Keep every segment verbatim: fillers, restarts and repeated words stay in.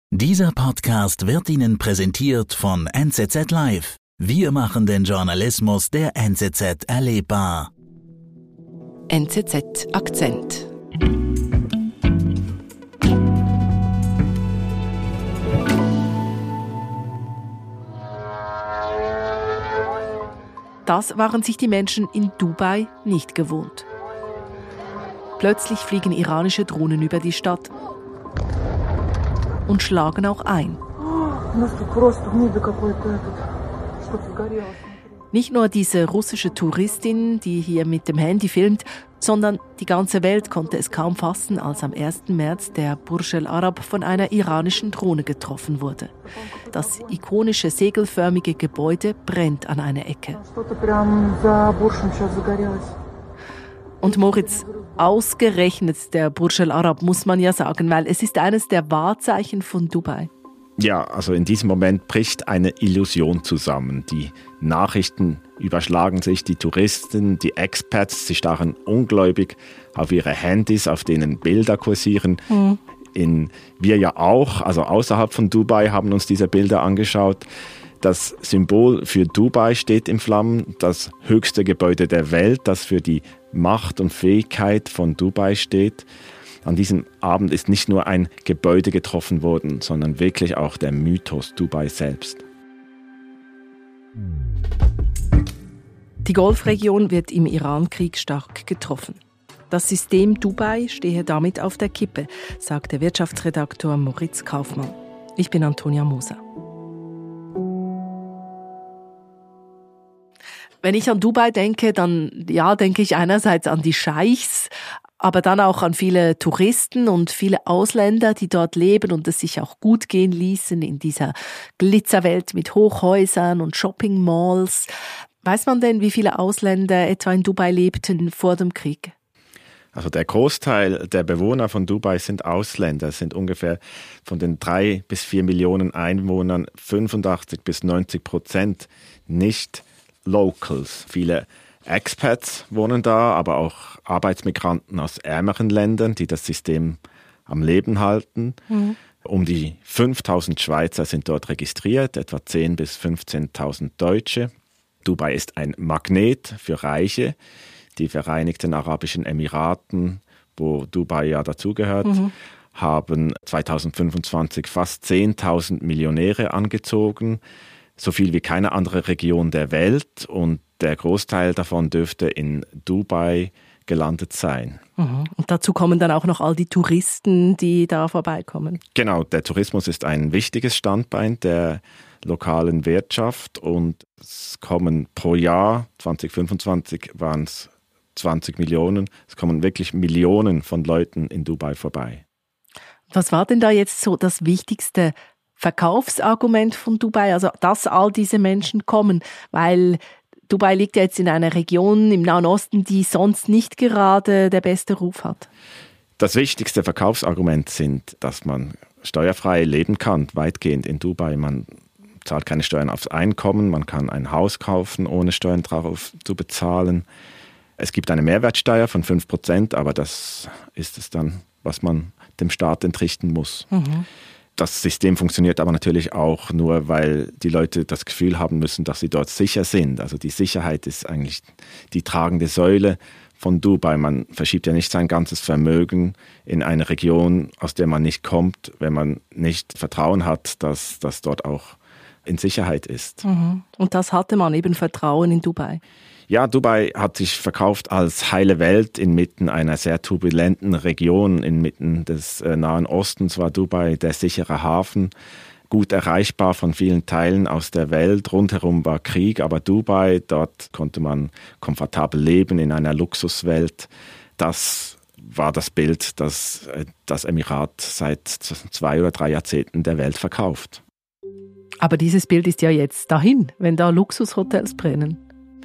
Dieser Podcast wird Ihnen präsentiert von N Z Z Live. Wir machen den Journalismus der N Z Z erlebbar. N Z Z Akzent. Das waren sich die Menschen in Dubai nicht gewohnt. Plötzlich fliegen iranische Drohnen über die Stadt und schlagen auch ein. Nicht nur diese russische Touristin, die hier mit dem Handy filmt, sondern die ganze Welt konnte es kaum fassen, als am ersten März der Burj Al Arab von einer iranischen Drohne getroffen wurde. Das ikonische segelförmige Gebäude brennt an einer Ecke. Und Moritz, ausgerechnet der Burj Al Arab, muss man ja sagen, weil es ist eines der Wahrzeichen von Dubai. Ja, also in diesem Moment bricht eine Illusion zusammen. Die Nachrichten überschlagen sich, die Touristen, die Expats, sie starren ungläubig auf ihre Handys, auf denen Bilder kursieren. Mhm. In, wir ja auch, also außerhalb von Dubai, haben uns diese Bilder angeschaut. Das Symbol für Dubai steht in Flammen, das höchste Gebäude der Welt, das für die Macht und Fähigkeit von Dubai steht. An diesem Abend ist nicht nur ein Gebäude getroffen worden, sondern wirklich auch der Mythos Dubai selbst. Die Golfregion wird im Irankrieg stark getroffen. Das System Dubai stehe damit auf der Kippe, sagt der Wirtschaftsredaktor Moritz Kaufmann. Ich bin Antonia Moser. Wenn ich an Dubai denke, dann ja, denke ich einerseits an die Scheichs, aber dann auch an viele Touristen und viele Ausländer, die dort leben und es sich auch gut gehen ließen in dieser Glitzerwelt mit Hochhäusern und Shopping-Malls. Weiß man denn, wie viele Ausländer etwa in Dubai lebten vor dem Krieg? Also der Großteil der Bewohner von Dubai sind Ausländer. Es sind ungefähr von den drei bis vier Millionen Einwohnern fünfundachtzig bis neunzig Prozent nicht Locals. Viele Expats wohnen da, aber auch Arbeitsmigranten aus ärmeren Ländern, die das System am Leben halten. Mhm. Um die fünftausend Schweizer sind dort registriert, etwa zehntausend bis fünfzehntausend Deutsche. Dubai ist ein Magnet für Reiche. Die Vereinigten Arabischen Emiraten, wo Dubai ja dazugehört, mhm. haben zweitausendfünfundzwanzig fast zehntausend Millionäre angezogen. So viel wie keine andere Region der Welt, und der Großteil davon dürfte in Dubai gelandet sein. Mhm. Und dazu kommen dann auch noch all die Touristen, die da vorbeikommen. Genau, der Tourismus ist ein wichtiges Standbein der lokalen Wirtschaft, und es kommen pro Jahr, zwanzig fünfundzwanzig waren es zwanzig Millionen, es kommen wirklich Millionen von Leuten in Dubai vorbei. Was war denn da jetzt so das wichtigste Verkaufsargument von Dubai, also dass all diese Menschen kommen, weil Dubai liegt ja jetzt in einer Region im Nahen Osten, die sonst nicht gerade der beste Ruf hat. Das wichtigste Verkaufsargument sind, dass man steuerfrei leben kann, weitgehend in Dubai. Man zahlt keine Steuern aufs Einkommen, man kann ein Haus kaufen, ohne Steuern drauf zu bezahlen. Es gibt eine Mehrwertsteuer von fünf Prozent, aber das ist es dann, was man dem Staat entrichten muss. Mhm. Das System funktioniert aber natürlich auch nur, weil die Leute das Gefühl haben müssen, dass sie dort sicher sind. Also die Sicherheit ist eigentlich die tragende Säule von Dubai. Man verschiebt ja nicht sein ganzes Vermögen in eine Region, aus der man nicht kommt, wenn man nicht Vertrauen hat, dass das dort auch in Sicherheit ist. Mhm. Und das hatte man eben, Vertrauen in Dubai. Ja, Dubai hat sich verkauft als heile Welt inmitten einer sehr turbulenten Region. Inmitten des äh, Nahen Ostens war Dubai der sichere Hafen, gut erreichbar von vielen Teilen aus der Welt. Rundherum war Krieg, aber Dubai, dort konnte man komfortabel leben in einer Luxuswelt. Das war das Bild, das äh, das Emirat seit zwei oder drei Jahrzehnten der Welt verkauft. Aber dieses Bild ist ja jetzt dahin, wenn da Luxushotels brennen.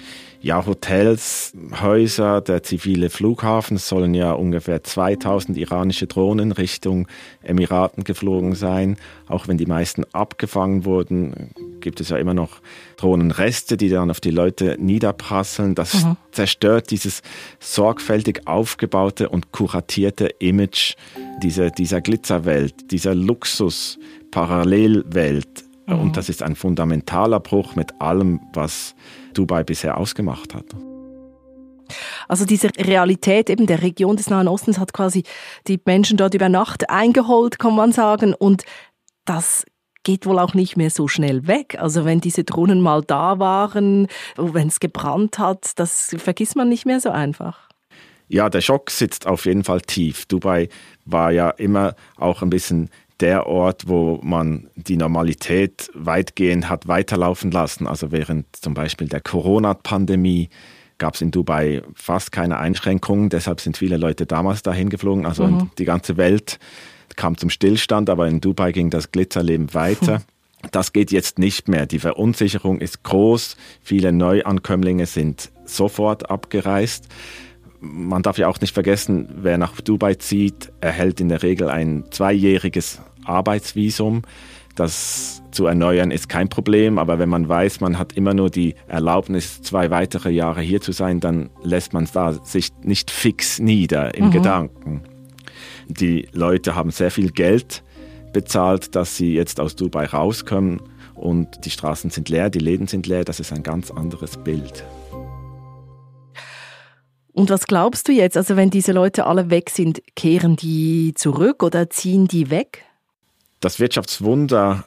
Ja, Hotels, Häuser, der zivile Flughafen, es sollen ja ungefähr zweitausend iranische Drohnen Richtung Emiraten geflogen sein. Auch wenn die meisten abgefangen wurden, gibt es ja immer noch Drohnenreste, die dann auf die Leute niederprasseln. Das mhm. zerstört dieses sorgfältig aufgebaute und kuratierte Image dieser, dieser Glitzerwelt, dieser Luxus-Parallelwelt. Mhm. Und das ist ein fundamentaler Bruch mit allem, was Dubai bisher ausgemacht hat. Also diese Realität eben der Region des Nahen Ostens hat quasi die Menschen dort über Nacht eingeholt, kann man sagen. Und das geht wohl auch nicht mehr so schnell weg. Also wenn diese Drohnen mal da waren, wenn es gebrannt hat, das vergisst man nicht mehr so einfach. Ja, der Schock sitzt auf jeden Fall tief. Dubai war ja immer auch ein bisschen der Ort, wo man die Normalität weitgehend hat weiterlaufen lassen. Also während zum Beispiel der Corona-Pandemie gab es in Dubai fast keine Einschränkungen. Deshalb sind viele Leute damals dahin geflogen. Also mhm. die ganze Welt kam zum Stillstand, aber in Dubai ging das Glitzerleben weiter. Mhm. Das geht jetzt nicht mehr. Die Verunsicherung ist groß. Viele Neuankömmlinge sind sofort abgereist. Man darf ja auch nicht vergessen, wer nach Dubai zieht, erhält in der Regel ein zweijähriges Arbeitsvisum. Das zu erneuern ist kein Problem, aber wenn man weiß, man hat immer nur die Erlaubnis, zwei weitere Jahre hier zu sein, dann lässt man da sich nicht fix nieder im mhm. Gedanken. Die Leute haben sehr viel Geld bezahlt, dass sie jetzt aus Dubai rauskommen und die Straßen sind leer, die Läden sind leer, das ist ein ganz anderes Bild. Und was glaubst du jetzt, also wenn diese Leute alle weg sind, kehren die zurück oder ziehen die weg? Das Wirtschaftswunder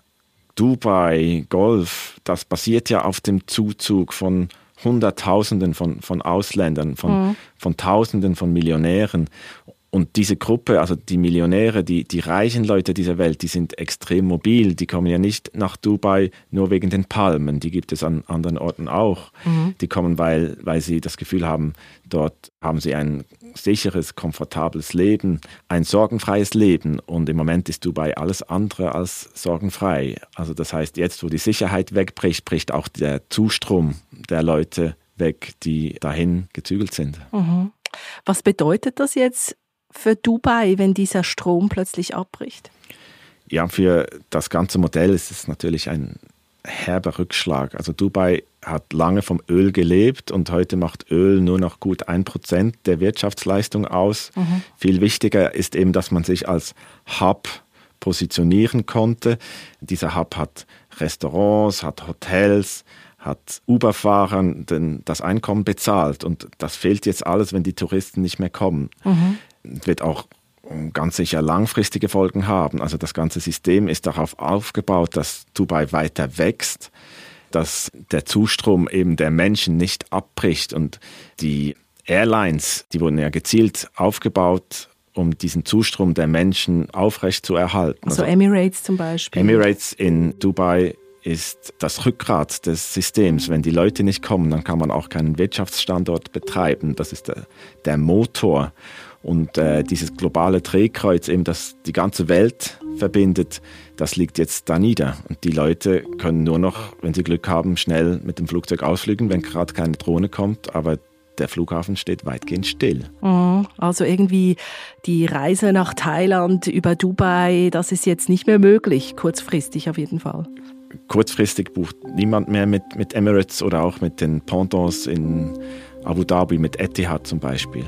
Dubai, Golf, das basiert ja auf dem Zuzug von Hunderttausenden von, von Ausländern, von, mhm. von Tausenden von Millionären. Und diese Gruppe, also die Millionäre, die, die reichen Leute dieser Welt, die sind extrem mobil. Die kommen ja nicht nach Dubai nur wegen den Palmen. Die gibt es an anderen Orten auch. Mhm. Die kommen, weil, weil sie das Gefühl haben, dort haben sie ein sicheres, komfortables Leben, ein sorgenfreies Leben. Und im Moment ist Dubai alles andere als sorgenfrei. Also das heißt, jetzt, wo die Sicherheit wegbricht, bricht auch der Zustrom der Leute weg, die dahin gezügelt sind. Mhm. Was bedeutet das jetzt für Dubai, wenn dieser Strom plötzlich abbricht? Ja, für das ganze Modell ist es natürlich ein herber Rückschlag. Also Dubai hat lange vom Öl gelebt und heute macht Öl nur noch gut ein Prozent der Wirtschaftsleistung aus. Mhm. Viel wichtiger ist eben, dass man sich als Hub positionieren konnte. Dieser Hub hat Restaurants, hat Hotels, hat Uber-Fahrern das Einkommen bezahlt. Und das fehlt jetzt alles, wenn die Touristen nicht mehr kommen. Mhm. Wird auch ganz sicher langfristige Folgen haben. Also das ganze System ist darauf aufgebaut, dass Dubai weiter wächst, dass der Zustrom eben der Menschen nicht abbricht. Und die Airlines, die wurden ja gezielt aufgebaut, um diesen Zustrom der Menschen aufrecht zu erhalten. Also, also Emirates zum Beispiel. Emirates in Dubai ist das Rückgrat des Systems. Wenn die Leute nicht kommen, dann kann man auch keinen Wirtschaftsstandort betreiben. Das ist der, der Motor. Und äh, dieses globale Drehkreuz, eben das die ganze Welt verbindet, das liegt jetzt da nieder. Und die Leute können nur noch, wenn sie Glück haben, schnell mit dem Flugzeug ausfliegen, wenn gerade keine Drohne kommt. Aber der Flughafen steht weitgehend still. Also irgendwie die Reise nach Thailand über Dubai, das ist jetzt nicht mehr möglich, kurzfristig auf jeden Fall. Kurzfristig bucht niemand mehr mit, mit Emirates oder auch mit den Pendants in Abu Dhabi, mit Etihad zum Beispiel.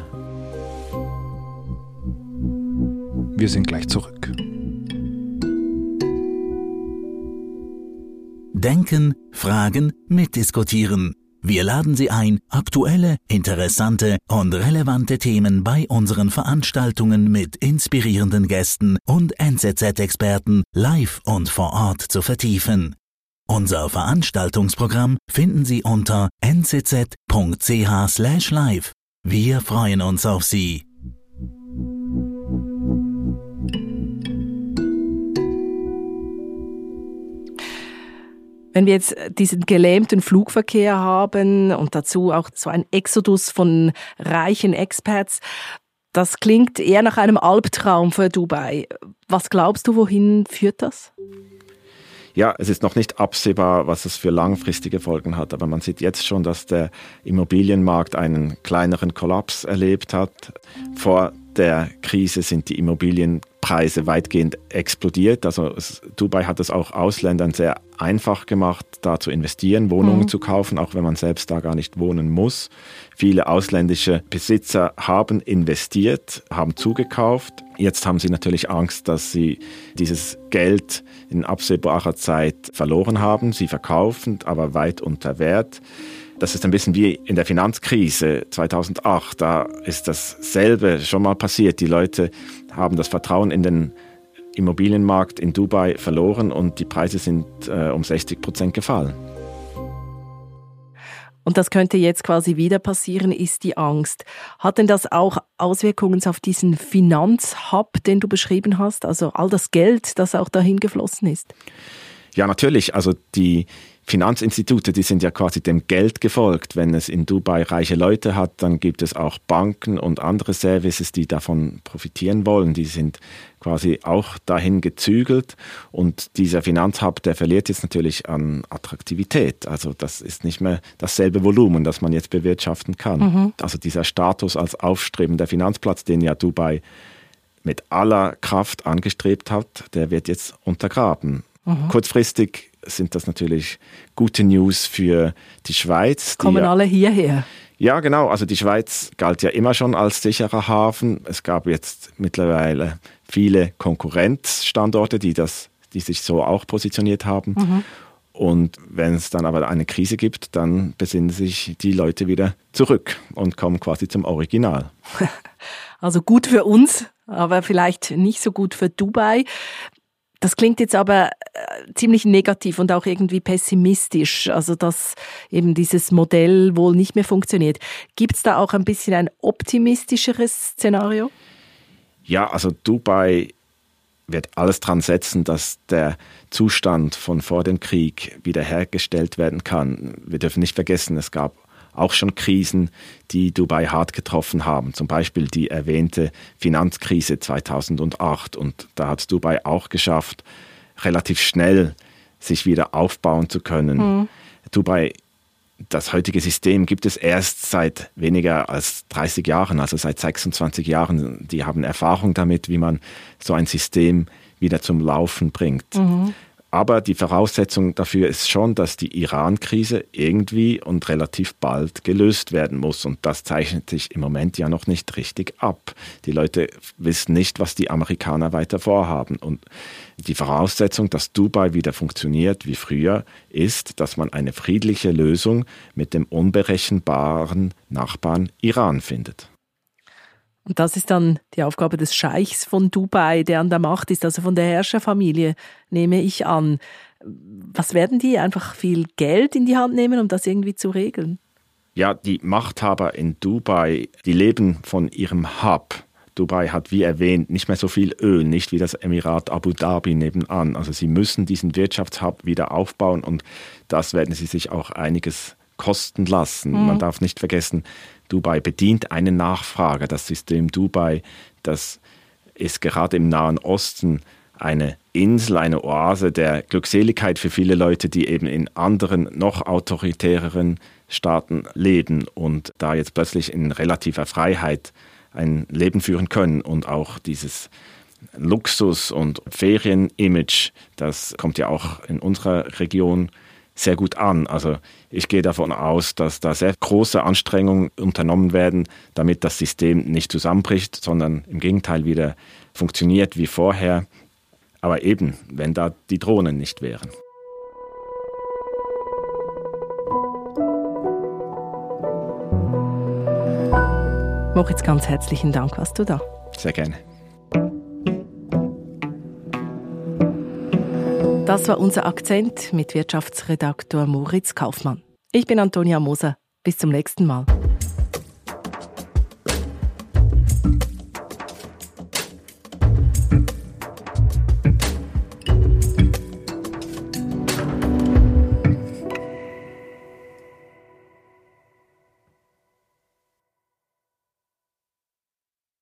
Wir sind gleich zurück. Denken, fragen, mitdiskutieren. Wir laden Sie ein, aktuelle, interessante und relevante Themen bei unseren Veranstaltungen mit inspirierenden Gästen und N Z Z-Experten live und vor Ort zu vertiefen. Unser Veranstaltungsprogramm finden Sie unter n z z punkt c h slash live. Wir freuen uns auf Sie. Wenn wir jetzt diesen gelähmten Flugverkehr haben und dazu auch so ein Exodus von reichen Expats, das klingt eher nach einem Albtraum für Dubai. Was glaubst du, wohin führt das? Ja, es ist noch nicht absehbar, was es für langfristige Folgen hat, aber man sieht jetzt schon, dass der Immobilienmarkt einen kleineren Kollaps erlebt hat. Vor der Krise sind die Immobilienpreise Preise weitgehend explodiert. Also es, Dubai hat es auch Ausländern sehr einfach gemacht, da zu investieren, Wohnungen mhm. zu kaufen, auch wenn man selbst da gar nicht wohnen muss. Viele ausländische Besitzer haben investiert, haben zugekauft. Jetzt haben sie natürlich Angst, dass sie dieses Geld in absehbarer Zeit verloren haben. Sie verkaufen, aber weit unter Wert. Das ist ein bisschen wie in der Finanzkrise zweitausendacht. Da ist dasselbe schon mal passiert. Die Leute haben das Vertrauen in den Immobilienmarkt in Dubai verloren und die Preise sind äh, um sechzig Prozent gefallen. Und das könnte jetzt quasi wieder passieren, ist die Angst. Hat denn das auch Auswirkungen auf diesen Finanzhub, den du beschrieben hast? Also all das Geld, das auch dahin geflossen ist? Ja, natürlich. Also die Finanzinstitute, die sind ja quasi dem Geld gefolgt. Wenn es in Dubai reiche Leute hat, dann gibt es auch Banken und andere Services, die davon profitieren wollen. Die sind quasi auch dahin gezügelt. Und dieser Finanzhub, der verliert jetzt natürlich an Attraktivität. Also das ist nicht mehr dasselbe Volumen, das man jetzt bewirtschaften kann. Mhm. Also dieser Status als aufstrebender Finanzplatz, den ja Dubai mit aller Kraft angestrebt hat, der wird jetzt untergraben. Mhm. Kurzfristig sind das natürlich gute News für die Schweiz. Kommen ja, alle hierher? Ja, genau. Also die Schweiz galt ja immer schon als sicherer Hafen. Es gab jetzt mittlerweile viele Konkurrenzstandorte, die, das, die sich so auch positioniert haben. Mhm. Und wenn es dann aber eine Krise gibt, dann besinnen sich die Leute wieder zurück und kommen quasi zum Original. Also gut für uns, aber vielleicht nicht so gut für Dubai. Das klingt jetzt aber äh, ziemlich negativ und auch irgendwie pessimistisch, also dass eben dieses Modell wohl nicht mehr funktioniert. Gibt es da auch ein bisschen ein optimistischeres Szenario? Ja, also Dubai wird alles dran setzen, dass der Zustand von vor dem Krieg wiederhergestellt werden kann. Wir dürfen nicht vergessen, es gab auch schon Krisen, die Dubai hart getroffen haben. Zum Beispiel die erwähnte Finanzkrise zweitausendacht. Und da hat Dubai auch geschafft, relativ schnell sich wieder aufbauen zu können. Mhm. Dubai, das heutige System gibt es erst seit weniger als dreißig Jahren, also seit sechsundzwanzig Jahren. Die haben Erfahrung damit, wie man so ein System wieder zum Laufen bringt. Mhm. Aber die Voraussetzung dafür ist schon, dass die Iran-Krise irgendwie und relativ bald gelöst werden muss. Und das zeichnet sich im Moment ja noch nicht richtig ab. Die Leute wissen nicht, was die Amerikaner weiter vorhaben. Und die Voraussetzung, dass Dubai wieder funktioniert wie früher, ist, dass man eine friedliche Lösung mit dem unberechenbaren Nachbarn Iran findet. Und das ist dann die Aufgabe des Scheichs von Dubai, der an der Macht ist, also von der Herrscherfamilie, nehme ich an. Was werden die? Einfach viel Geld in die Hand nehmen, um das irgendwie zu regeln? Ja, die Machthaber in Dubai, die leben von ihrem Hub. Dubai hat, wie erwähnt, nicht mehr so viel Öl, nicht wie das Emirat Abu Dhabi nebenan. Also sie müssen diesen Wirtschaftshub wieder aufbauen und das werden sie sich auch einiges kosten lassen. Mhm. Man darf nicht vergessen, Dubai bedient eine Nachfrage. Das System Dubai, das ist gerade im Nahen Osten eine Insel, eine Oase der Glückseligkeit für viele Leute, die eben in anderen, noch autoritäreren Staaten leben und da jetzt plötzlich in relativer Freiheit ein Leben führen können. Und auch dieses Luxus- und Ferien-Image, das kommt ja auch in unserer Region sehr gut an. Also ich gehe davon aus, dass da sehr große Anstrengungen unternommen werden, damit das System nicht zusammenbricht, sondern im Gegenteil wieder funktioniert wie vorher. Aber eben, wenn da die Drohnen nicht wären. Moritz, ganz herzlichen Dank, warst du da. Sehr gerne. Das war unser Akzent mit Wirtschaftsredaktor Moritz Kaufmann. Ich bin Antonia Moser. Bis zum nächsten Mal.